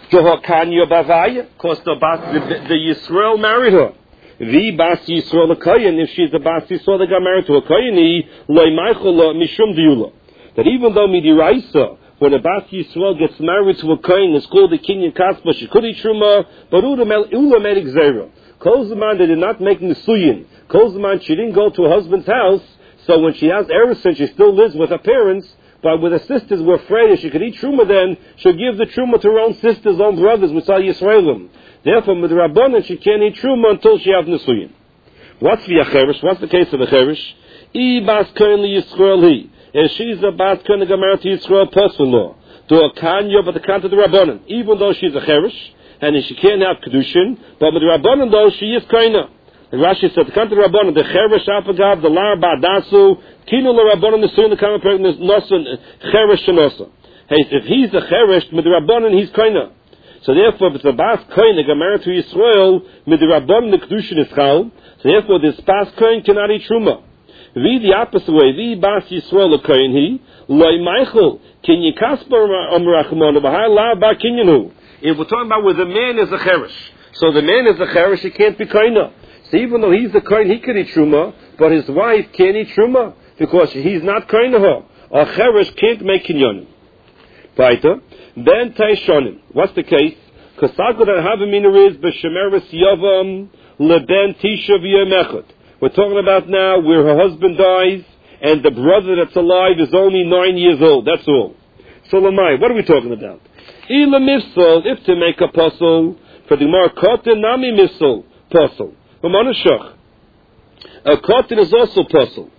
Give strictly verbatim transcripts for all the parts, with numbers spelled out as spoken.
Johakanya Bavaya, because the, the, the Yisrael married her. The Bas Yisrael a Kohen, if she's the Bas Yisrael that got married to a Kohen, Loi Maichel Mishum Diula. That even though Midiraisa, when a Bas Yisrael gets married to a Kohen, it's called the Kinyan Kaspa, she could eat Truma, but Ula Medik Zera. Kozman, they did not make Nisuyin. Kozman, she didn't go to her husband's house, so when she has Erison, she still lives with her parents, but with her sisters were afraid if she could eat Truma then, she'll give the Truma to her own sisters, own brothers, which are Yisraelim. Therefore, with the Rabbanan, she can't eat Truma until she has Nisuyin. What's the Acherish? What's the case of the Acherish? I Bas Kohen Yisrael he. If she's a Bas Kohen that got married to Yisrael, personal law. To a Kanya, but the Kant of the Rabbanan. Even though she's a Cherish, and she can't have Kedushin, but with the Rabbanan though, she is Koina. And Rashi said, the Kant of the Rabbanan, the Cherish Apagav, the Lar Ba'dasu, Kinu la Rabbanan, the Suyin, the Kama Pregnant, Nosan, Cherish Shanosa. Hey, if he's a Cherish, with the Rabbanan, he's Koina. So therefore, if it's a Bas Kohen that got married to Yisrael, with the Rabbanan, the Kedushin is Chal, so therefore this Bas Kohen cannot eat Truma. Vi the opposite way, Vi Bas Yisrael a Kohen he, Loi Maichel, Kinyan Kaspa Amrachmon, Bahai La Ba Kinyanu. If we're talking about where the man is a Cherish, so the man is a Cherish, he can't be Koina. So even though he's a Kohen, he can eat Truma, but his wife can't eat Truma, because he's not Koina her. A Cherish can't make Kinyan. Weiter, Ben Taishonim. What's the case? Kasako that Havamina is B'Shemeres Yavam LeBen Tisha V'Yemechot. We're talking about now where her husband dies and the brother that's alive is only nine years old. That's all. So Lamai, what are we talking about? Ila Mifsal, if to make a puzzle, for the more Kotin Nami Mifsal, puzzle. Ramanashach. A Kotin is also puzzle.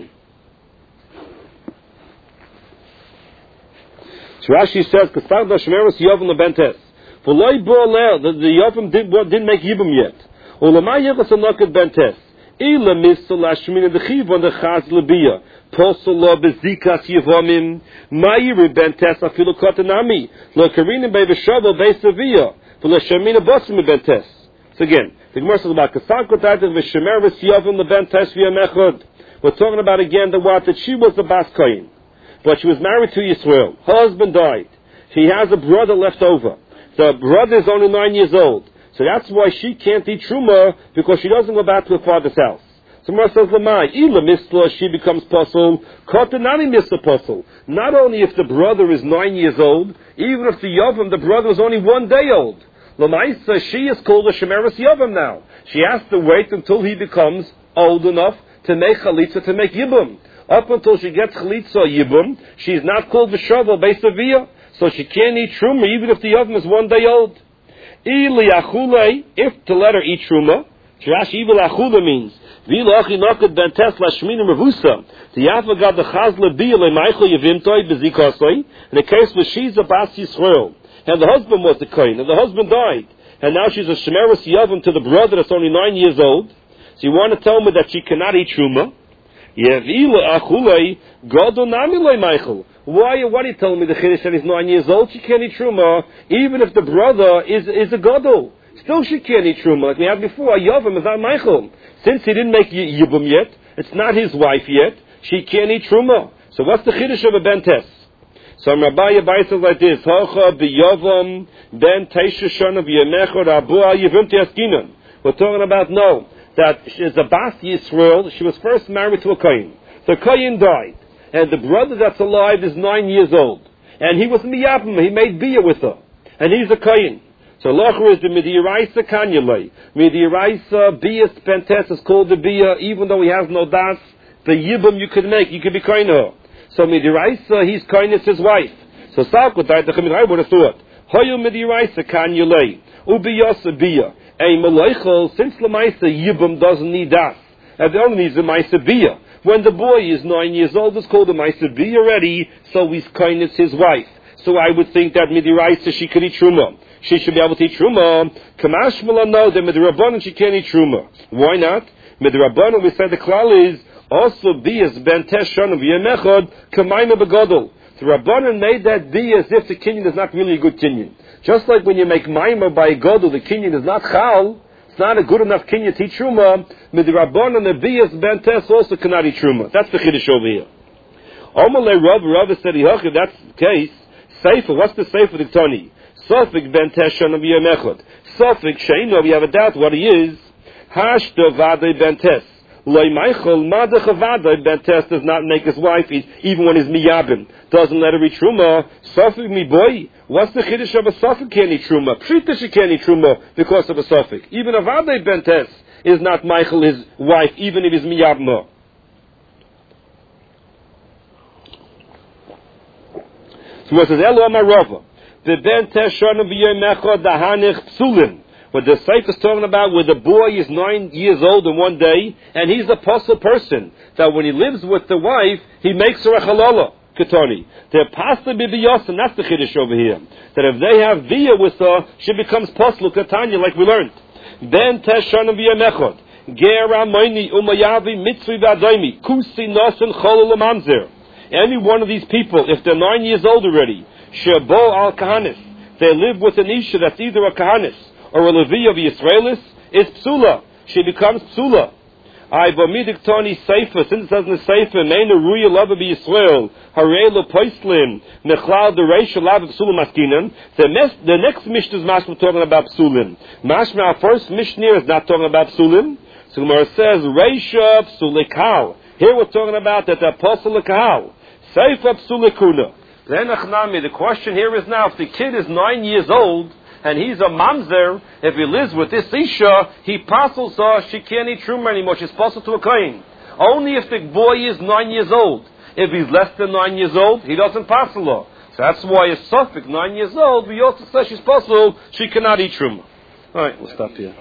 So Rashi says, Kasar da Shemeres Yavam LeBentes. For Loi Bo'alel, the Yavam didn't make Yibam yet. Ulamai Yechas Anokat Bentes. Ila Mifsal Ashmin the Chivon the Chaz Labia. Posala Bezikas Yavamim. Mayiri Bentes Afilu Kotanami. Lo Karina Beveshavel Beisavia. For La Shamina Bosim Bentes. So again, the Gemara says about Kasar Kotativ Veshemeres Yavam LeBentes V'Yamechod. We're talking about again the what that she was the Bas Kohen. But she was married to Yisrael. Her husband died. She has a brother left over. The brother is only nine years old. So that's why she can't eat Truma, because she doesn't go back to her father's house. So Gemara says, Lamai, Ila Misla, she becomes puzzle. Kotanani Misla puzzle. Not only if the brother is nine years old, even if the Yavam, the brother is only one day old. Lamai says she is called a Shemeres Yavam now. She has to wait until he becomes old enough to make Chalitza, to make Yibum. Up until she gets Chalitza Yibum, she's not called the Shavel Beisavia, so she can't eat Truma even if the Yavam is one day old. Ili Achule, if to let her eat Truma, Shirash Evil Achule means, Vilachi Nokad Bentes Lashmina Revusa, the Yafagad the Chazla Bile Michael Yavimtoi Bezikosoi, in the case where she's a Bas Yisrael, and the husband was the Kohen, and the husband died, and now she's a Shemeres Yavam to the brother that's only nine years old, so you want to tell me that she cannot eat Truma? Why, why are you telling me the Chiddush that he's nine years old? She can't eat Truma, even if the brother is, is a Gadol. Still she can't eat Truma, like we had before. Yavam is not Michael. Since he didn't make Yibum yet, it's not his wife yet, she can't eat Truma. So what's the Chiddush of a Bentes? So Rabbi Yabai says like this, Hacha b'Yavam ben Teisha Shana v'Yemechod Abua Yivim Tiaskinan. We're talking about, no, that she's a Bas Yisrael. She was first married to a Kohen. The Kohen died, and the brother that's alive is nine years old, and he was miyabim. He made bia with her, and he's a Kohen. So locher is the midiraisa kanyalei. Midiraisa bia spentes is called the bia, even though he has no das. The yibum you could make, you could be Kohen her. So midiraisa, he's Kohen, it's his wife. So salkut died the chemirai would have thought. Hoyu midiraisa kanyalei ubiyasa bia. A Malaichel, since Lamaisa Yibum doesn't need das, and it only needs a Maisa Bia. When the boy is nine years old, it's called a Maisa Bia already, so he's kind of his wife. So I would think that Midiraisa she could eat Truma. She should be able to eat Truma. Kamash Mala, no, that Midirabbanan she can't eat Truma. Why not? Midirabbanan, we said the klal is also Bias Ben Teshanov Yemechod Kamayna Begodol. The Rabbanan made that Bia as if the kinyan is not really a good kinyan. Just like when you make Maimah by a Godel, the kinyan is not Chal, it's not a good enough kinyan to eat Truma, Midirabbanan the Bias Ben Tes also cannot eat Truma. That's the Chiddush over here. Omalei Rav, Rav said, if that's the case, Sefer, what's the Sefer the Tani? Sofik ben teshanam v'yomechod. Sofik sheino, we have a doubt what he is. Hashto vadei ben tes. Loi Michael madach vadei ben tes does not make his wife even when he's miyabim. Doesn't let her eat truma. Sofik mi boy. What's the chiddush of a sofik can't eat truma? Pshita she can't eat truma because of a sofik. Even a vadei ben tes is not Michael his wife even if he's miyabim. So it says, Elo Amarova, the ben teshonim v'yomechod dahanich psulin. What the Seif is talking about, where the boy is nine years old in one day, and he's a puzzle person, that when he lives with the wife, he makes her a halala, ketoni. They're pasta bibiyos, and that's the chiddush over here. That if they have via with her, she becomes puzzle ketanya, like we learned. Ben teshonim v'yomechod, ger amoini umayavi mitzvi v'adaymi, kusi nosen cholol mamzer. Any one of these people, if they're nine years old already, shebo al kahanis, they live with an isha that's either a kahanis or a levi of Yisraelis, is psula. She becomes psula. I vomidik toni seifa, since it says in the seifa, meina ruya lava be Yisrael, harelo poislim, nechlal dereisha lava psula maskinan. The mes- the next mishnah is mashma talking about psulim. Mashma, our first mishnah is not talking about psulim. So Gemara says, reisha psulikal. Here we're talking about that the apostle Kahal. Seifa psulikuna. Then Achnami, the question here is now, if the kid is nine years old, and he's a mamzer, if he lives with this Isha, he passes her, she can't eat truma anymore, she's passed to a kohen. Only if the boy is nine years old. If he's less than nine years old, he doesn't pass her. So that's why a suffix, nine years old, we also say she's possible, she cannot eat truma. Alright, we'll stop here.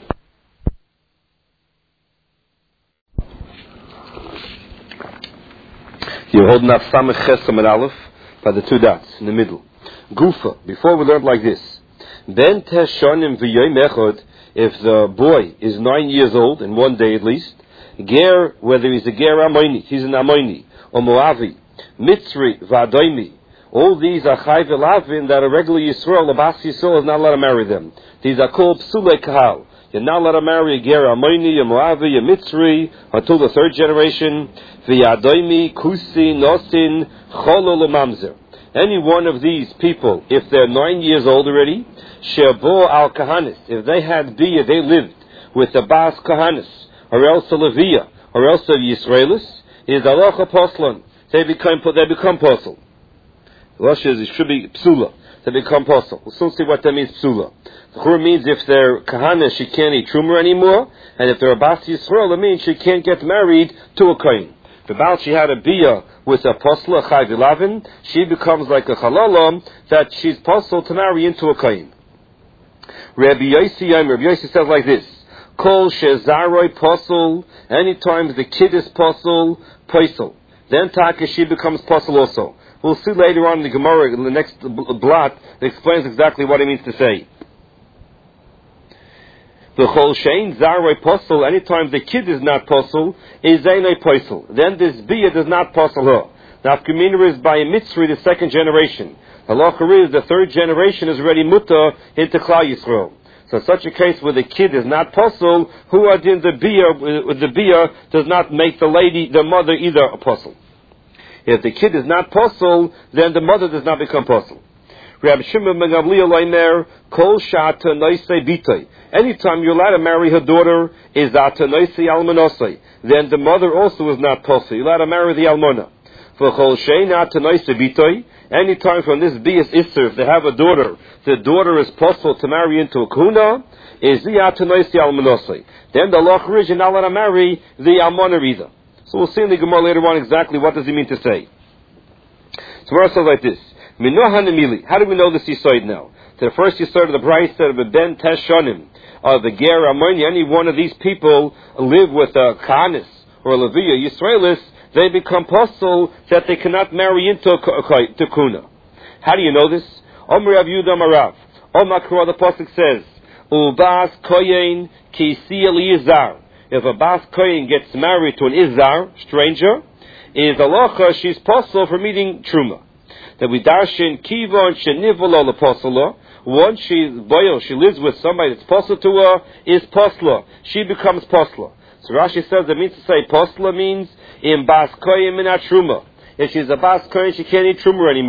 You're holding up Samech Chesam and Aleph by the two dots in the middle. Gufa, before we learned like this. Ben teshonim v'yoyim echod, if the boy is nine years old, in one day at least, ger, whether he's a ger amoini, he's an amoini, or moavi, mitzri, v'adoimi, all these are chai v'lavin that a regular Yisrael, a bas Yisrael, is not allowed to marry them. These are called psulei kahal. You're not allowed to marry a ger amoini, a moavi, a mitzri, until the third generation, v'adoimi, kusi, nosin, cholol, mamzer. Any one of these people, if they're nine years old already, Shebo al Kahanis, if they had Bia, they lived with the Bas Kahanis, or else a Levia, or else a Yisraelis, is Alocha Poslan. They become they become posel. Russia is it should be psula. They become posel. We'll soon see what that means, psula. The Chur means if they're Kahanis, she can't eat truma anymore, and if they're a Bas Yisrael, it means she can't get married to a kohen. If about she had a Bia with a posla chai v'lavin, she becomes like a chalalam that she's posel to marry into a kohen. Rabbi Yossi, Rabbi Yossi says like this: Kol shezaroi posel. Anytime the kid is posel, posel. Then taka she becomes posel also. We'll see later on in the Gemara in the next blot. It explains exactly what it means to say. The chol shein zaroi posel. Anytime the kid is not posel, is zaynoi posel. Then this bia does not posel her. Now, Kamina is by a mitzri, the second generation. Halacha is the third generation is already muta into Klal Yisrael. So in such a case where the kid is not posel, who are in the bia, the bia does not make the lady, the mother either a posel. If the kid is not posel, then the mother does not become posel. Rabbi Shimon ben Gamliel Leimer, Kol Shata Noisei Bitoi. Anytime you're allowed to marry her daughter, is Ata Noisei Almanosei. Then the mother also is not posel. You're allowed to marry the Almona. For Kol Shein Ata Noisei Bitoi. Anytime from this Bias Isser, if they have a daughter, the daughter is possible to marry into a kuna, is the Ata Noisei Almanosei. Then the Loch Rish, you're not allowed to marry the Almona either. So we'll see in the Gemara later on exactly what does he mean to say. So we're also like this. How do we know this Yisoid now? To the first Yisoid of the Bryce said of a Ben Teshonim, of the Ger Amoni, any one of these people live with a Kahanis or a Levia, Yisraelis, they become posel that they cannot marry into a to Kuna. How do you know this? Omer Rav Yehuda Marav. Omer Kra, the Pasuk says, Ubas Koyen Kisi Elizar. If a Bas Koyen gets married to an Izar, stranger, is Alocha, she's posel from eating Truma. That we darshin kivon shenivolo leposela. Once she's boil, she lives with somebody that's posla to her, is posla. She becomes posla. So Rashi says it means to say posla means in bas koyim minat truma. If she's a bas koyim, she can't eat truma anymore.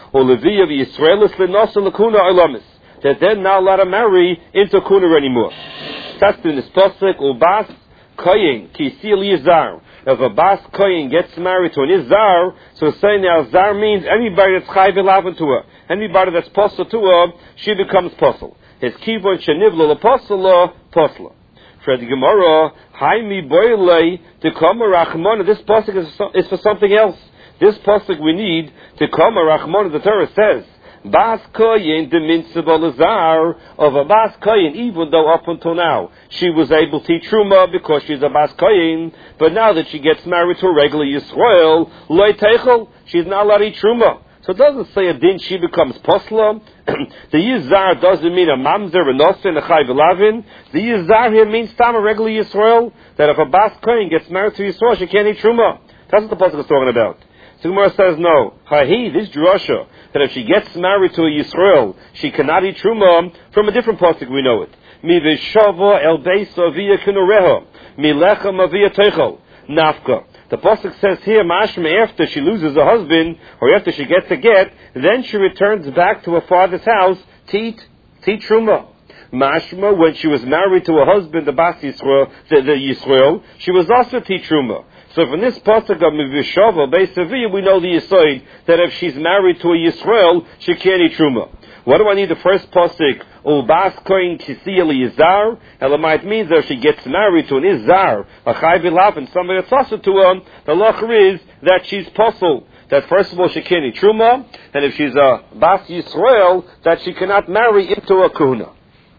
or Leviya v'Yisraelis l'nosa l'kuna olamis. That they're not allowed to marry into kuna anymore. That's in this pasuk, ubas koyin kisi liyazar. If a bas koyin gets married to an izar, so it's saying now zar means anybody that's chayv elaven to her, anybody that's posel to her, she becomes posel. His kivon shenivla leposela posla. For the Gemara, haimi boilei to come rachmona. This pasuk is, is for something else. This pasuk we need to come rachmona. The Torah says. Bas koyin the mitzvah lazar of a bas koyin, even though up until now she was able to teach truma because she's a bas koyin, but now that she gets married to a regular Yisrael, loy teichel, she's not allowed to eat truma. So it doesn't say a din she becomes posla. The Yizar doesn't mean a mamzer, a nosen, a chayv elavin. The Yizar here means tam a regular Yisrael, that if a bas koyin gets married to Yisrael, she can't eat truma. That's what the pasuk is talking about. So Gemara says no. Hahi, this drasha, that if she gets married to a Yisrael, she cannot eat truma. From a different pasuk we know it. Mi v'shava el beisa via kinureha, mi lechem avia teichel nafka. The pasuk says here, mashma, after she loses a husband or after she gets a get, then she returns back to her father's house to eat, to eat truma. Mashma, when she was married to a husband, the bas Yisrael, the, the Yisrael, she was also to eat truma. So from this pasuk of Mivishava, Beisaviyah, we know the Yisod that if she's married to a Yisrael, she can't eat truma. What do I need the first pasuk? Ubas koyin kisiya liyizar. Elamite means that if she gets married to an izar, a chayv elav, and somebody that's also to her, the lacher is that she's posel. That first of all she can't eat truma, and if she's a bas Yisrael, that she cannot marry into a kuna.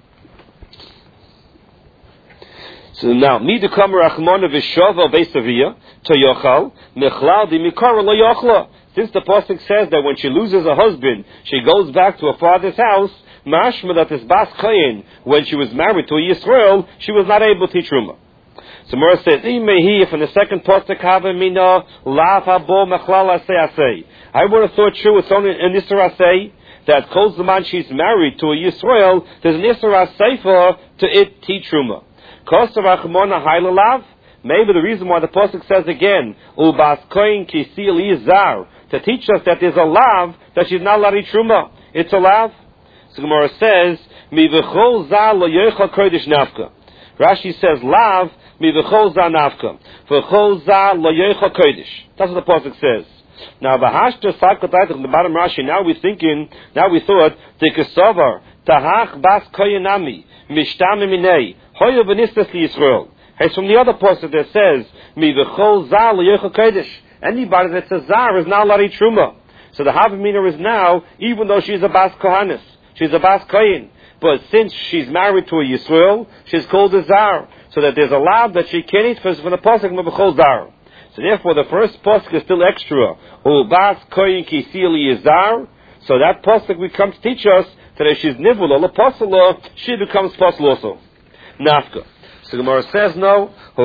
So now, mi de kamer achmona v'shava beisaviyah to yochal mechlal di mikara lo yochla. Since the pasuk says that when she loses a husband, she goes back to her father's house, mashma that this bas koyin, when she was married to a Yisrael, she was not able to eat truma. So Mora says, Imehi, from the second pasuk, hava mina lav habo mechlal asay asay. I would have thought true, it's only an isra asay, that kol zaman she's married to a Yisrael, there's an isra asay for her to eat tea truma. Maybe the reason why the pasuk says again, ubas koyin kisi liyazar, to teach us that there's a lav that she's not allowed to eat truma. It's a lav. So Gemara says, mi v'chol za lo yochal kodesh nafka. Rashi says lav mi v'chol za nafka. V'chol za lo yochal kodesh. That's what the pasuk says. Now v'hashta sakatayt in the bottom Rashi. Now we're thinking. Now we thought the kesavar tahach bas koyinami mishtame minei hoya v'nistas liyisrael. It's from the other pasuk that says mi v'chol za lo yochal kodesh. Anybody that's a zar is not allowed to eat truma. So the Havamina is now, even though she's a bas kohanis, she's a bas koyin, but since she's married to a Yisrael, she's called a zar. So that there's a lab that she can't eat from the pasuk mebechol zar. So therefore, the first pasuk is still extra. U bas koyin kisili is zar. So that pasuk will come to teach us that if she's nivula la pasala, she becomes pasal also. Nafka. So Gemara says no.